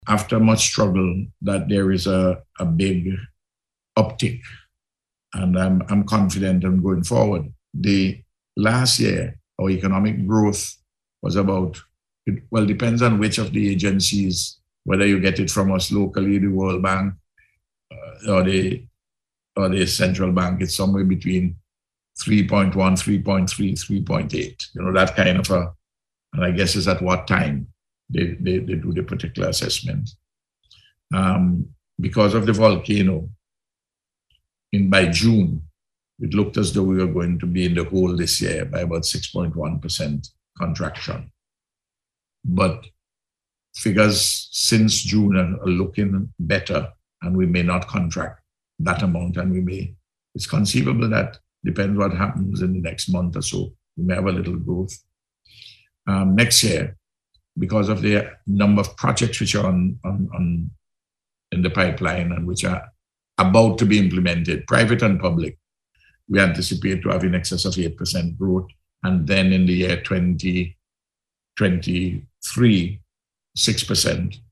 after much struggle, that there is a big uptick. And I'm confident on going forward. The last year, our economic growth was about, well, depends on which of the agencies, whether you get it from us locally, the World Bank, or the central bank, it's somewhere between 3.1, 3.3, 3.8. That kind of and I guess is at what time they do the particular assessment. Because of the volcano, by June, it looked as though we were going to be in the hole this year by about 6.1% contraction. But figures since June are looking better, and we may not contract that amount, and it's conceivable that, depends what happens in the next month or so, we may have a little growth. Next year, because of the number of projects which are in the pipeline and which are about to be implemented, private and public, we anticipate to have in excess of 8% growth. And then in the year 2023, 6%.